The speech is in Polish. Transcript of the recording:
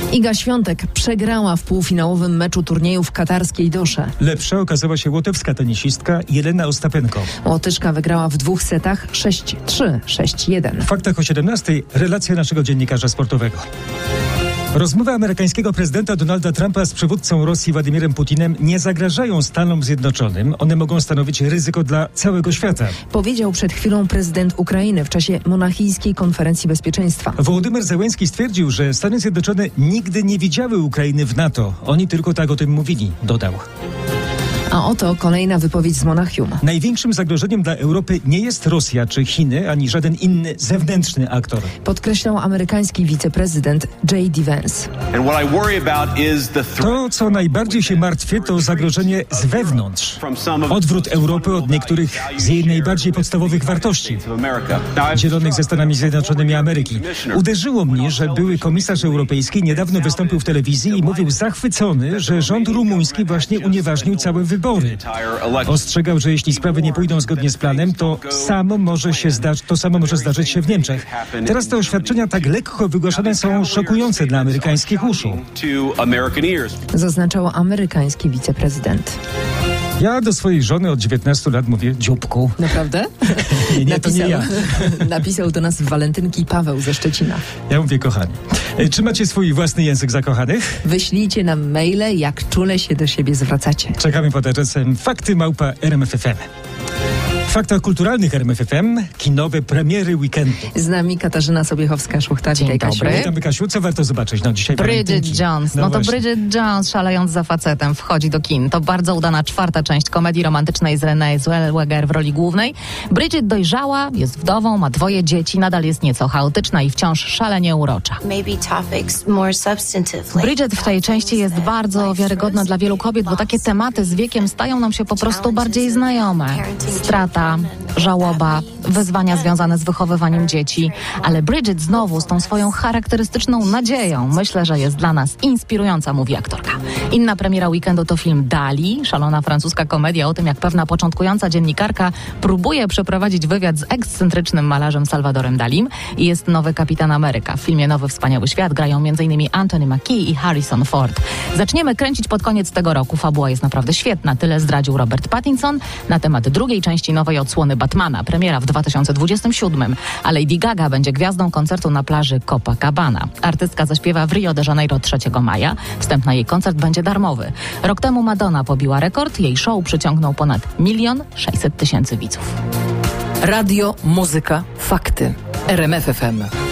Iga Świątek przegrała w półfinałowym meczu turnieju w katarskiej Dosze. Lepsza okazała się łotewska tenisistka Jelena Ostapenko. Łotyszka wygrała w 2 setach 6-3, 6-1. W faktach o 17:00 relacja naszego dziennikarza sportowego. Rozmowy amerykańskiego prezydenta Donalda Trumpa z przywódcą Rosji Władimirem Putinem nie zagrażają Stanom Zjednoczonym. One mogą stanowić ryzyko dla całego świata. Powiedział przed chwilą prezydent Ukrainy w czasie monachijskiej konferencji bezpieczeństwa. Wołodymyr Zełenski stwierdził, że Stany Zjednoczone nigdy nie widziały Ukrainy w NATO. Oni tylko tak o tym mówili, dodał. A oto kolejna wypowiedź z Monachium. Największym zagrożeniem dla Europy nie jest Rosja czy Chiny, ani żaden inny zewnętrzny aktor. Podkreślał amerykański wiceprezydent J.D. Vance. To, co najbardziej się martwię, to zagrożenie z wewnątrz. Odwrót Europy od niektórych z jej najbardziej podstawowych wartości, dzielonych ze Stanami Zjednoczonymi Ameryki. Uderzyło mnie, że były komisarz europejski niedawno wystąpił w telewizji i mówił zachwycony, że rząd rumuński właśnie unieważnił całe wybory. Ostrzegał, że jeśli sprawy nie pójdą zgodnie z planem, to samo może zdarzyć się w Niemczech. Teraz te oświadczenia tak lekko wygłaszane są szokujące dla amerykańskich uszu. Zaznaczał amerykański wiceprezydent. Ja do swojej żony od 19 lat mówię dzióbku. Naprawdę? Nie, to nie ja. Napisał do nas Walentynki Paweł ze Szczecina. Ja mówię kochani. Czy macie swój własny język zakochanych? Wyślijcie nam maile, jak czule się do siebie zwracacie. Czekamy pod adresem fakty@rmf.fm. W faktach kulturalnych RMF FM kinowe premiery weekendu. Z nami Katarzyna Sobiechowska-Szuchta. Dzień dobry. Witamy, Kasiu. Co warto zobaczyć? Dzisiaj Bridget Jones. No to właśnie. Bridget Jones, szalejąc za facetem, wchodzi do kin. To bardzo udana 4. część komedii romantycznej z Renée Zellweger w roli głównej. Bridget dojrzała, jest wdową, ma 2 dzieci, nadal jest nieco chaotyczna i wciąż szalenie urocza. Bridget w tej części jest bardzo wiarygodna dla wielu kobiet, bo takie tematy z wiekiem stają nam się po prostu bardziej znajome. Strata, żałoba, wyzwania związane z wychowywaniem dzieci. Ale Bridget znowu z tą swoją charakterystyczną nadzieją. Myślę, że jest dla nas inspirująca, mówi aktorka. Inna premiera weekendu to film Dali, szalona francuska komedia o tym, jak pewna początkująca dziennikarka próbuje przeprowadzić wywiad z ekscentrycznym malarzem Salvadorem Dalim. I jest nowy Kapitan Ameryka. W filmie Nowy Wspaniały Świat grają m.in. Anthony Mackie i Harrison Ford. Zaczniemy kręcić pod koniec tego roku. Fabuła jest naprawdę świetna. Tyle zdradził Robert Pattinson na temat drugiej części nowej odsłony Batmana. Premiera w 2027. A Lady Gaga będzie gwiazdą koncertu na plaży Copacabana. Artystka zaśpiewa w Rio de Janeiro 3 maja. Wstęp na jej koncert będzie darmowy. Rok temu Madonna pobiła rekord. Jej show przyciągnął ponad 1 600 000 widzów. Radio, muzyka, fakty. RMF FM.